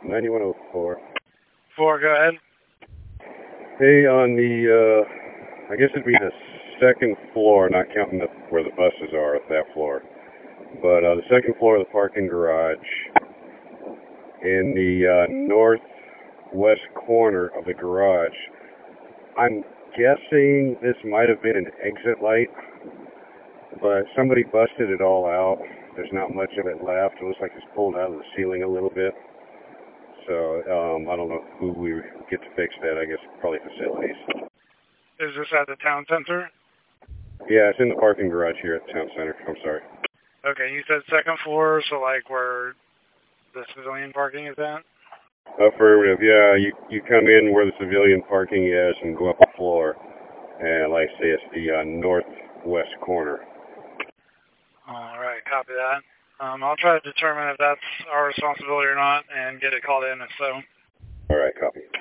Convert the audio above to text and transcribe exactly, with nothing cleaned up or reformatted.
ninety-one oh four. Four, go ahead. Hey, on the, uh, I guess it'd be the second floor, not counting the, where the buses are, that floor. But uh, the second floor of the parking garage, in the uh, northwest corner of the garage, I'm guessing this might have been an exit light, but somebody busted it all out. There's not much of it left. It looks like it's pulled out of the ceiling a little bit. So um, I don't know who we get to fix that. I guess probably facilities. Is this at the town center? Yeah, it's in the parking garage here at the town center. I'm sorry. Okay, you said second floor, so like where the civilian parking is at? Affirmative. Yeah, you you come in where the civilian parking is and go up a floor, and like I say, it's the uh, northwest corner. All right, copy that. Um, I'll try to determine if that's our responsibility or not and get it called in if so. All right, copy.